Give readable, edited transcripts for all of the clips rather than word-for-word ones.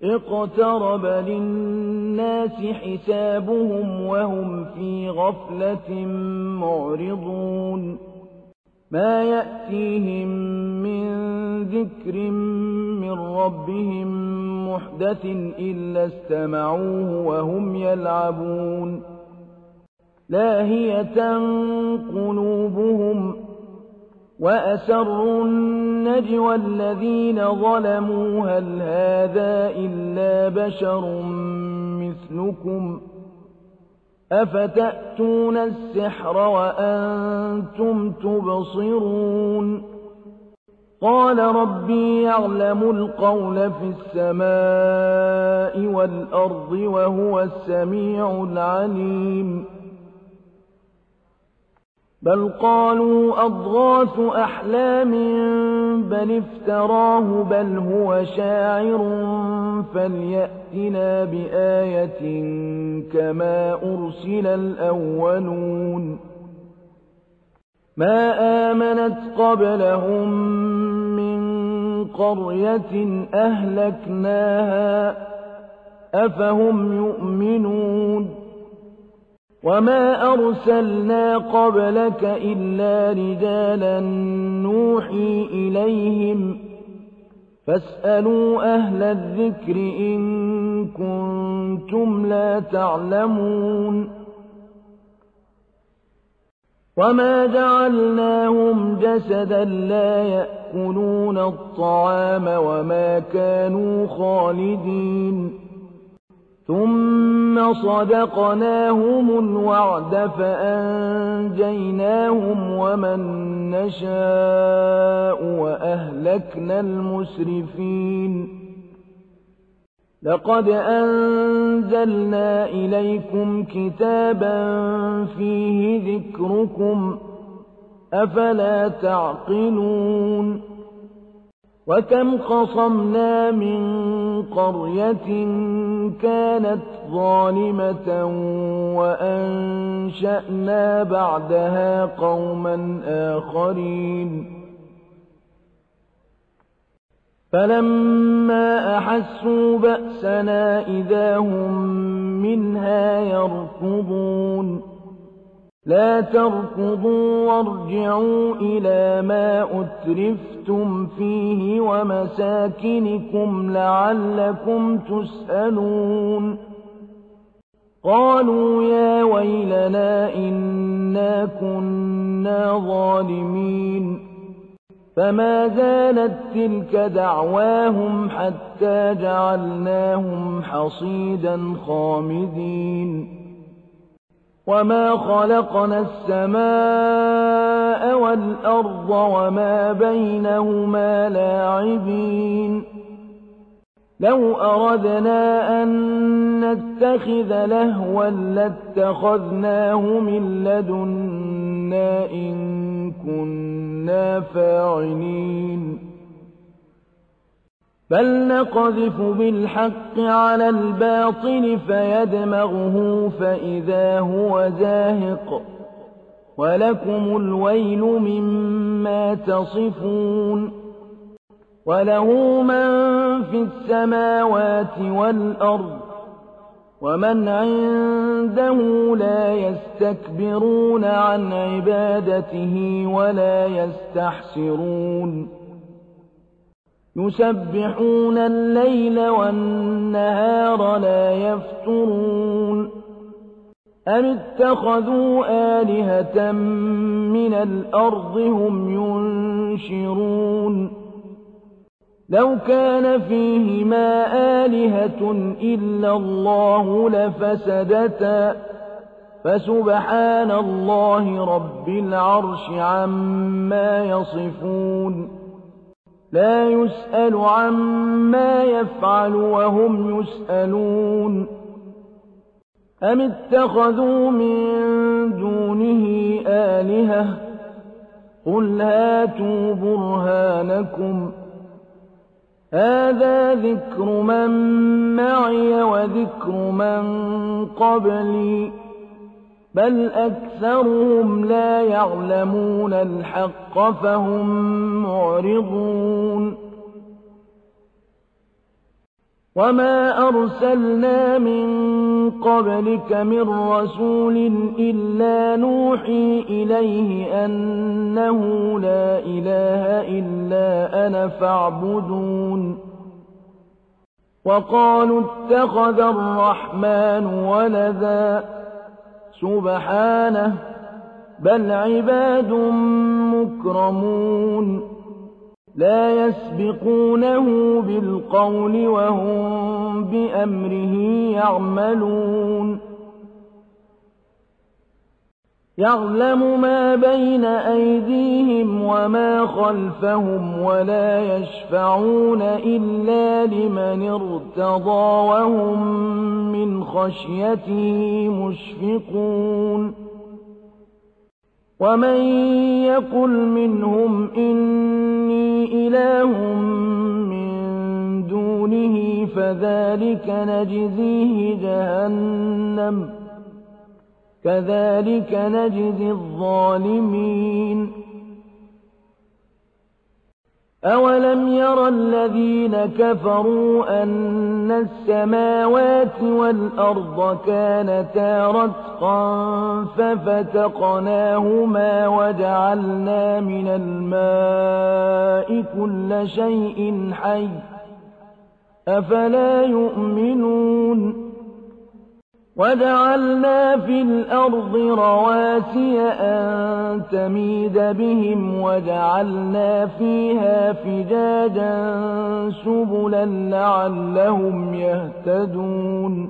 اقترب للناس حسابهم وهم في غفلة معرضون ما يأتيهم من ذكر من ربهم محدث إلا استمعوه وهم يلعبون لاهية قلوبهم وأسروا النجوى الذين ظلموا هل هذا إلا بشر مثلكم أفتأتون السحر وأنتم تبصرون قال ربي يعلم القول في السماء والأرض وهو السميع العليم بل قالوا أضغاث أحلام بل افتراه بل هو شاعر فليأتنا بآية كما أرسل الأولون ما آمنت قبلهم من قرية أهلكناها أفهم يؤمنون وما أرسلنا قبلك إلا رجالا نوحي إليهم فاسألوا أهل الذكر إن كنتم لا تعلمون وما جعلناهم جسدا لا يأكلون الطعام وما كانوا خالدين ثم صدقناهم الوعد فأنجيناهم ومن نشاء وأهلكنا المسرفين لقد أنزلنا إليكم كتابا فيه ذكركم أفلا تعقلون وكم خصمنا من قرية كانت ظالمة وأنشأنا بعدها قوما آخرين فلما أحسوا بأسنا إذا هم منها يركضون لا تركضوا وارجعوا إلى ما أترفتم فيه ومساكنكم لعلكم تسألون قالوا يا ويلنا إنا كنا ظالمين فما زالت تلك دعواهم حتى جعلناهم حصيدا خامدين وما خلقنا السماء والأرض وما بينهما لاعبين لو أردنا أن نتخذ لهوا لاتخذناه من لدنا إن كنا فاعلين بل نقذف بالحق على الباطل فيدمغه فإذا هو زاهق ولكم الويل مما تصفون وله من في السماوات والأرض ومن عنده لا يستكبرون عن عبادته ولا يستحسرون يسبحون الليل والنهار لا يفترون أم اتخذوا آلهة من الأرض هم ينشرون لو كان فيهما آلهة إلا الله لفسدتا فسبحان الله رب العرش عما يصفون لا يسأل عما يفعل وهم يسألون أم اتخذوا من دونه آلهة قل هاتوا برهانكم هذا ذكر من معي وذكر من قبلي بل أكثرهم لا يعلمون الحق فهم معرضون وما أرسلنا من قبلك من رسول إلا نوحي إليه أنه لا إله إلا أنا فاعبدون وقالوا اتخذ الرحمن ولدا سبحانه بل عباد مكرمون لا يسبقونه بالقول وهم بأمره يعملون يعلم ما بين أيديهم وما خلفهم ولا يشفعون إلا لمن ارتضى وهم من خشيته مشفقون ومن يقل منهم إني إله من دونه فذلك نجزيه جهنم كذلك نجزي الظالمين أولم ير الذين كفروا أن السماوات والأرض كانتا رتقا ففتقناهما وجعلنا من الماء كل شيء حي أفلا يؤمنون وجعلنا في الأرض رواسي أن تميد بهم وجعلنا فيها فجاجا سبلا لعلهم يهتدون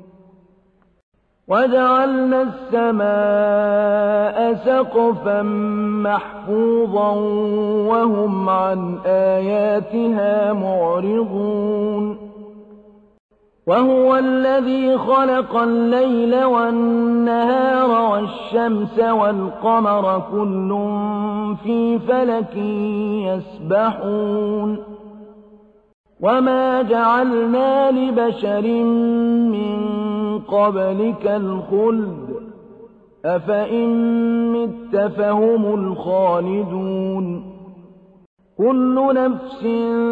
وجعلنا السماء سقفا محفوظا وهم عن آياتها معرضون وهو الذي خلق الليل والنهار والشمس والقمر كل في فلك يسبحون وما جعلنا لبشر من قبلك الخلد أفإن مت فهم الخالدون كل نفس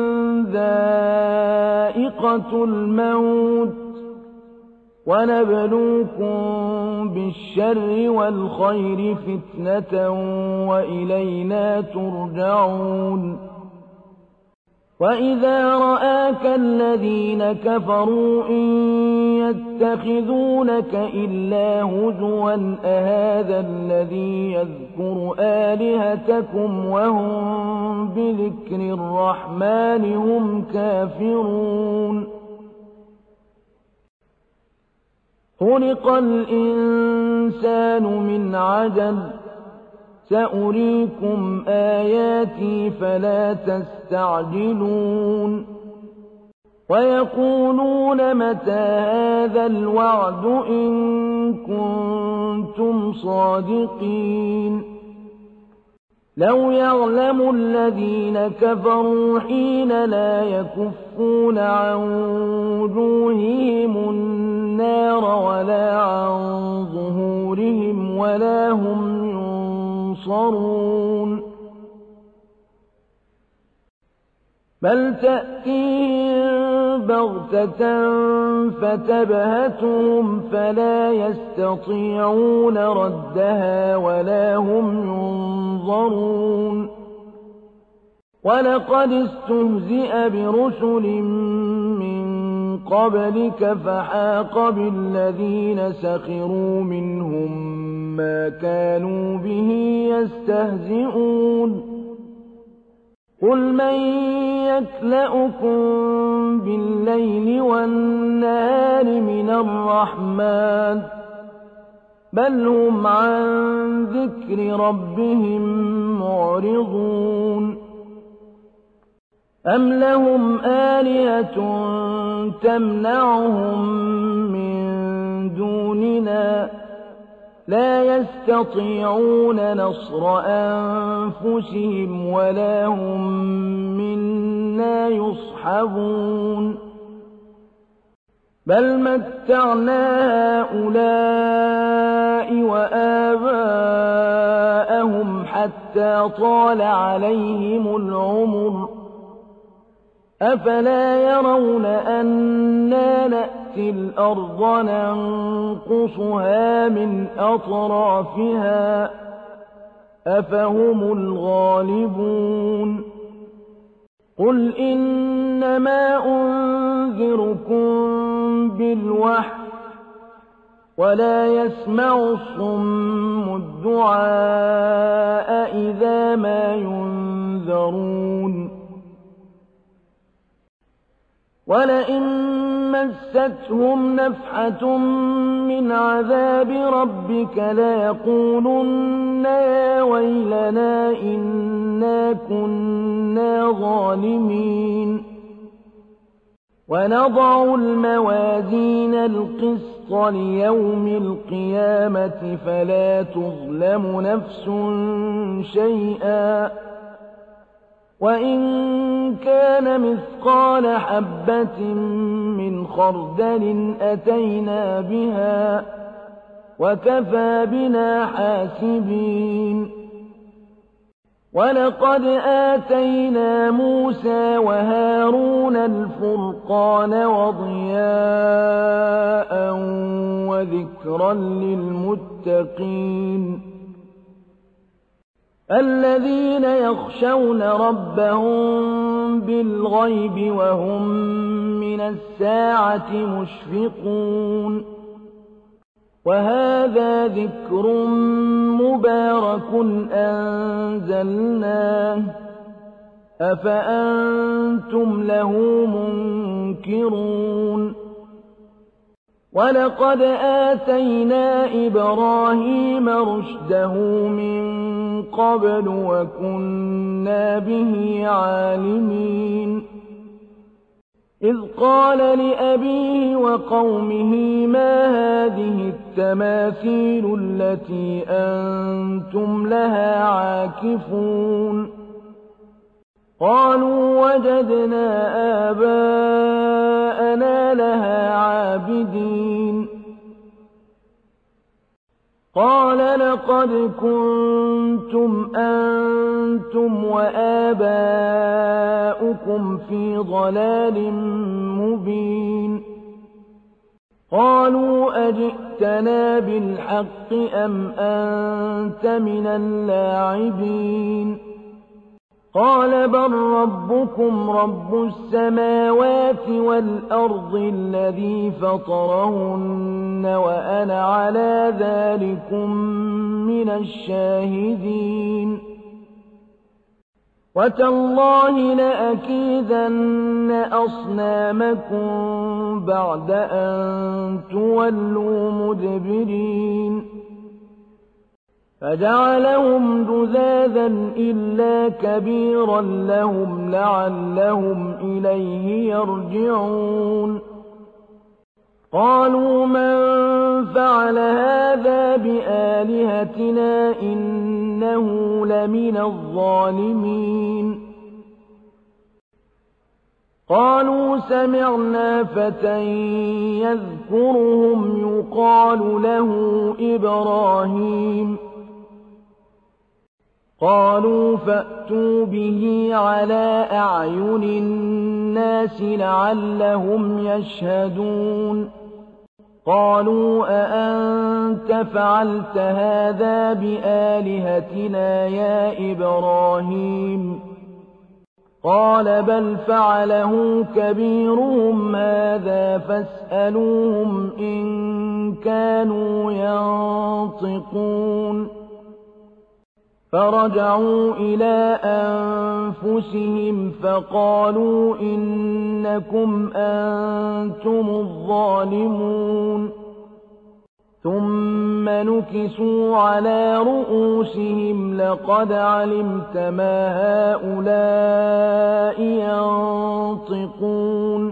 ذائقة الموت ونبلوكم بالشر والخير فتنة وإلينا ترجعون وإذا رآك الذين كفروا إن يتخذونك إلا هزوا أهذا الذي يذكر آلهتكم وهم بذكر الرحمن هم كافرون خلق الإنسان من عجل سأريكم آياتي فلا تستعجلون ويقولون متى هذا الوعد إن كنتم صادقين لو يعلم الذين كفروا حين لا يكفون عن وجوههم النار ولا عن ظهورهم ولا هم ينصرون بل تأتيهم بغتة فتبهتهم فلا يستطيعون ردها ولا هم ينظرون ولقد استهزئ برسل من قبلك فحاق بالذين سخروا منهم ما كانوا به يستهزئون قل من يكلؤكم بالليل والنهار من الرحمن بل هم عن ذكر ربهم معرضون أم لهم آلهة تمنعهم من دوننا لا يستطيعون نصر أنفسهم ولا هم منا يصحبون بل متعنا هؤلاء وآباءهم حتى طال عليهم العمر أفلا يرون أنا نأتي الأرض ننقصها من أطرافها أفهم الغالبون قل إنما أنذركم بالوحي ولا يسمع الصم الدعاء إذا ما ينذرون ولئن مستهم نفحة من عذاب ربك ليقولن يا ويلنا إنا كنا ظالمين ونضع الموازين القسط ليوم القيامة فلا تظلم نفس شيئا وإن كان مثقال حبة من خردل أتينا بها وكفى بنا حاسبين ولقد آتينا موسى وهارون الفرقان وضياء وذكرا للمتقين الذين يخشون ربهم بالغيب وهم من الساعة مشفقون وهذا ذكر مبارك أنزلناه أفأنتم له منكرون ولقد آتينا إبراهيم رشده من قبل وكنا به عالمين إذ قال لأبيه وقومه ما هذه التماثيل التي أنتم لها عاكفون قالوا وجدنا آباءنا لها عابدين قال لقد كنتم أنتم وآباؤكم في ضلال مبين قالوا أجئتنا بالحق أم أنت من اللاعبين قال بل ربكم رب السماوات والأرض الذي فطرهن وأنا على ذلكم من الشاهدين وتالله لأكيدن أصنامكم بعد أن تولوا مدبرين فجعلهم جذاذا إلا كبيرا لهم لعلهم إليه يرجعون قالوا من فعل هذا بآلهتنا إنه لمن الظالمين قالوا سمعنا فتى يذكرهم يقال له إبراهيم قالوا فأتوا به على أعين الناس لعلهم يشهدون قالوا أأنت فعلت هذا بآلهتنا يا إبراهيم قال بل فعله كبيرهم هذا فاسألوهم إن كانوا ينطقون فرجعوا إلى أنفسهم فقالوا إنكم أنتم الظالمون ثم نكسوا على رؤوسهم لقد علمت ما هؤلاء ينطقون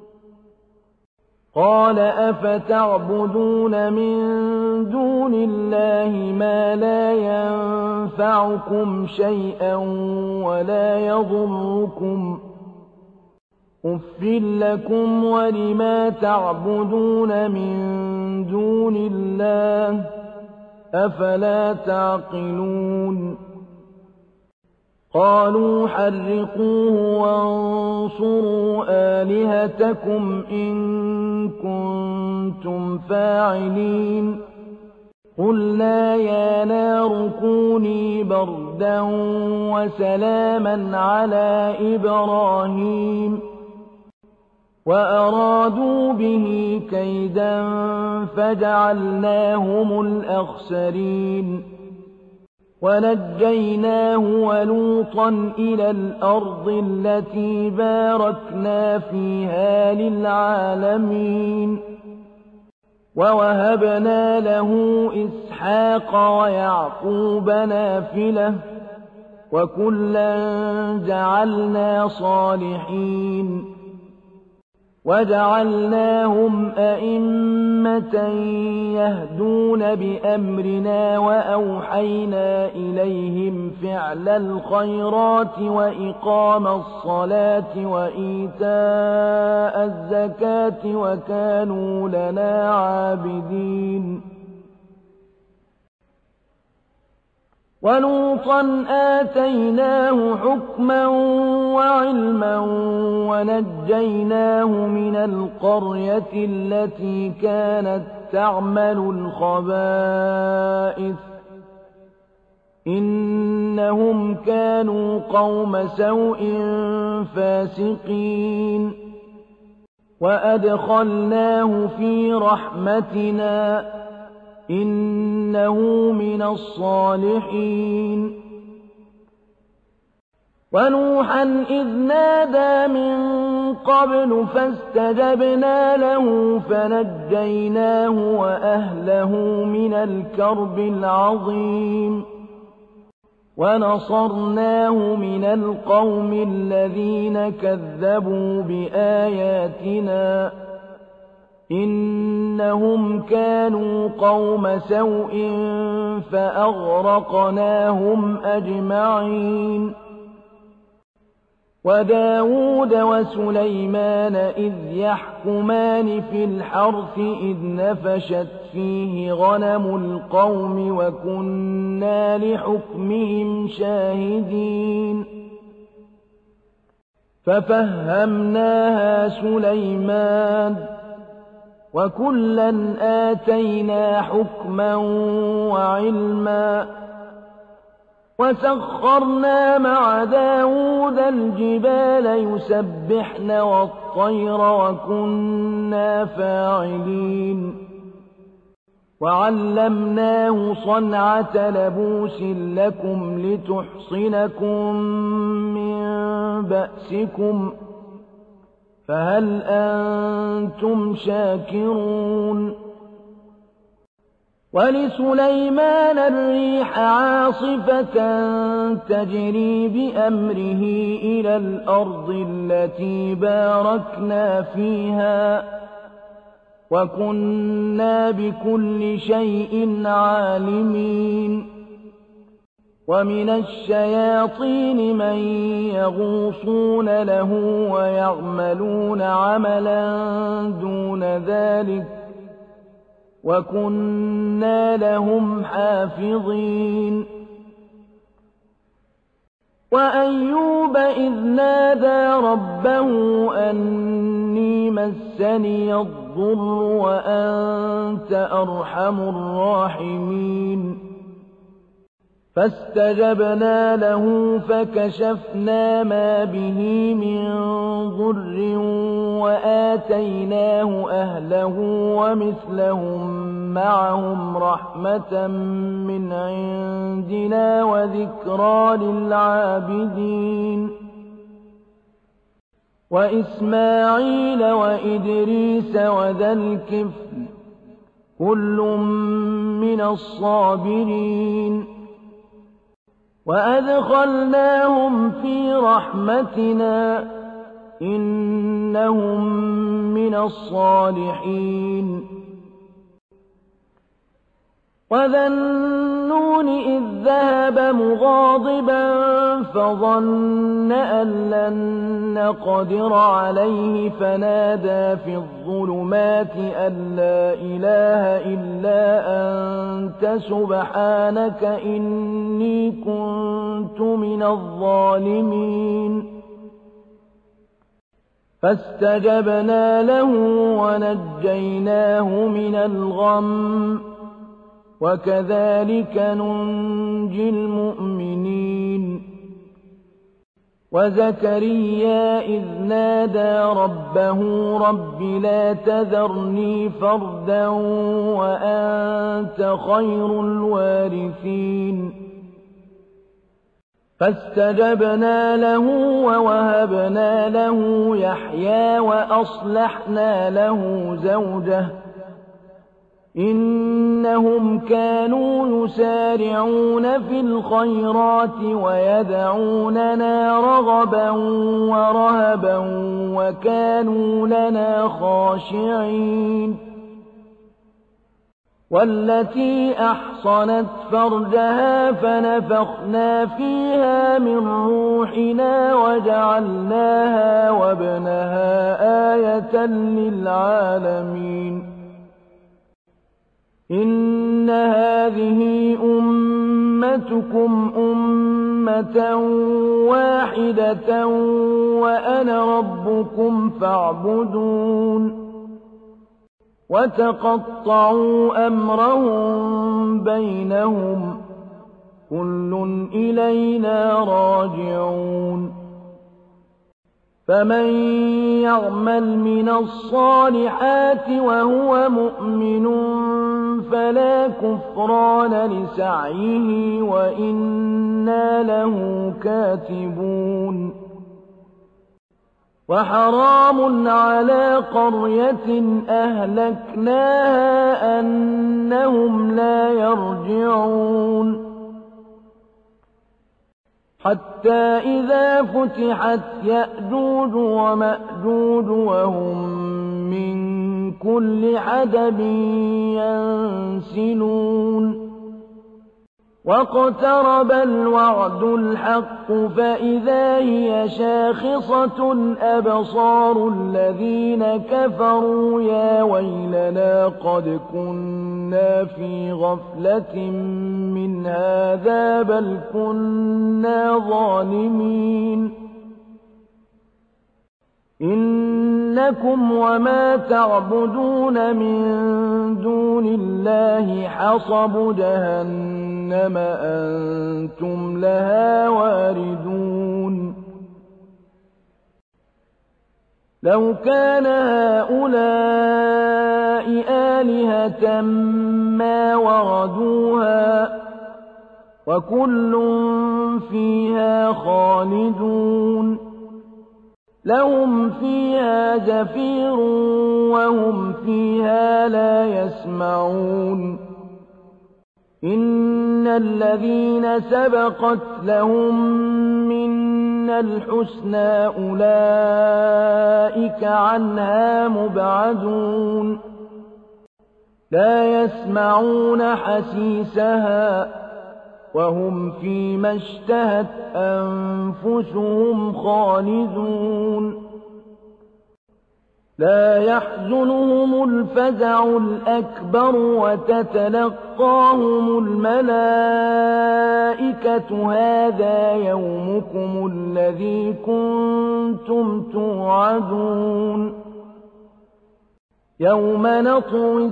قال أفتعبدون من دون الله ما لا ينفعكم شيئا ولا يضركم أف لكم ولما تعبدون من دون الله أفلا تعقلون قالوا حرقوه وانصروا آلهتكم إن كنتم فاعلين قلنا يا نار كوني بردا وسلاما على إبراهيم وأرادوا به كيدا فجعلناهم الأخسرين ونجيناه ولوطا إلى الأرض التي باركنا فيها للعالمين ووهبنا له إسحاق ويعقوب نافلة وكلا جعلنا صالحين وجعلناهم أئمة يهدون بأمرنا وأوحينا إليهم فعل الخيرات وإقام الصلاة وإيتاء الزكاة وكانوا لنا عابدين ولوطا آتيناه حكما وعلما ونجيناه من القرية التي كانت تعمل الخبائث إنهم كانوا قوم سوء فاسقين وأدخلناه في رحمتنا إنه من الصالحين ونوحا إذ نادى من قبل فاستجبنا له فنجيناه وأهله من الكرب العظيم ونصرناه من القوم الذين كذبوا بآياتنا إنهم كانوا قوم سوء فأغرقناهم أجمعين وداود وسليمان إذ يحكمان في الحرث إذ نفشت فيه غنم القوم وكنا لحكمهم شاهدين ففهمناها سليمان وكلا آتينا حكما وعلما وسخرنا مع داود الجبال يسبحن والطير وكنا فاعلين وعلمناه صنعة لبوس لكم لتحصنكم من بأسكم فهل أنتم شاكرون ولسليمان الريح عاصفة تجري بأمره إلى الأرض التي باركنا فيها وكنا بكل شيء عالمين ومن الشياطين من يغوصون له ويعملون عملا دون ذلك وكنا لهم حافظين وأيوب إذ نادى ربه أني مسني الضر وأنت أرحم الراحمين فاستجبنا له فكشفنا ما به من ضر وآتيناه أهله ومثلهم معهم رحمة من عندنا وذكرى للعابدين وإسماعيل وإدريس وذا الكفل كل من الصابرين وأدخلناهم في رحمتنا إنهم من الصالحين وذا النون إذ ذهب مغاضبا فظن أن لن نقدر عليه فنادى في الظلمات أن لا إله إلا أنت سبحانك إني كنت من الظالمين فاستجبنا له ونجيناه من الغم وكذلك ننجي المؤمنين وزكريا إذ نادى ربه رب لا تذرني فردا وأنت خير الوارثين فاستجبنا له ووهبنا له يحيى وأصلحنا له زوجه إنهم كانوا يسارعون في الخيرات ويدعوننا رغبا ورهبا وكانوا لنا خاشعين والتي أحصنت فرجها فنفخنا فيها من روحنا وجعلناها وابنها آية للعالمين إن هذه أمتكم أمة واحدة وأنا ربكم فاعبدون وتقطعوا أمرهم بينهم كل إلينا راجعون فمن يعمل من الصالحات وهو مؤمن فلا كفران لسعيه وإنا له كاتبون وحرام على قرية أهلكناها أنهم لا يرجعون حتى إذا فتحت يأجوج ومأجوج وهم من كل حدب ينسلون واقترب الوعد الحق فإذا هي شاخصة أبصار الذين كفروا يا ويلنا قد كنا في غفلة من هذا بل كنا ظالمين إنكم وما تعبدون من دون الله حصب جهنم أنتم لها واردون لو كان هؤلاء آلهة ما وردوها وكل فيها خالدون لهم فيها زفير وهم فيها لا يسمعون إن الذين سبقت لهم منا الحسنى أولئك عنها مبعدون لا يسمعون حسيسها وهم فيما اشتهت أنفسهم خالدون لا يحزنهم الفزع الأكبر وتتلقاهم الملائكة هذا يومكم الذي كنتم توعدون يوم نطوي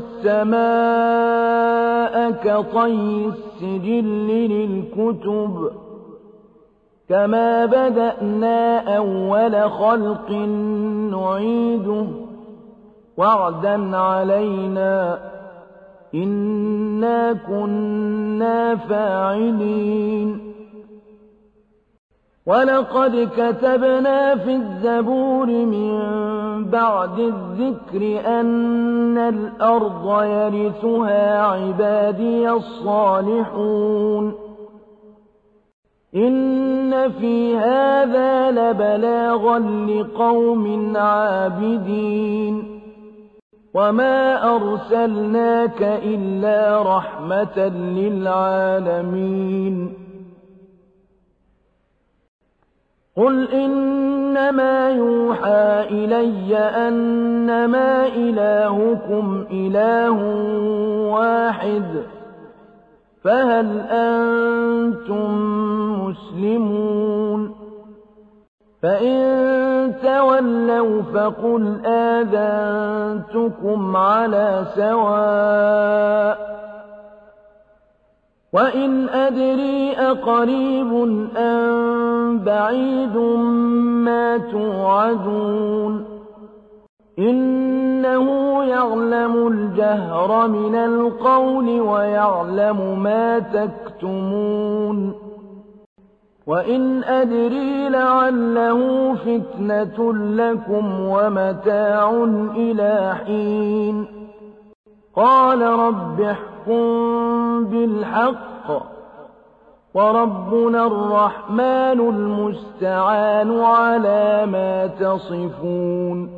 السماء كطي السجل للكتب كما بدأنا أول خلق نعيده وعدا علينا إنا كنا فاعلين ولقد كتبنا في الزبور من بعد الذكر أن الأرض يرثها عبادي الصالحون إن في هذا لبلاغا لقوم عابدين وما أرسلناك إلا رحمة للعالمين قل إنما يوحى إلي أنما إلهكم إله واحد فهل أنتم مسلمون فإن تولوا فقل آذنتكم على سواء وإن أدري أقريب أم بعيد ما توعدون إنه يعلم الجهر من القول ويعلم ما تكتمون وإن أدري لعله فتنة لكم ومتاع إلى حين قال رب احكم بالحق وربنا الرحمن المستعان على ما تصفون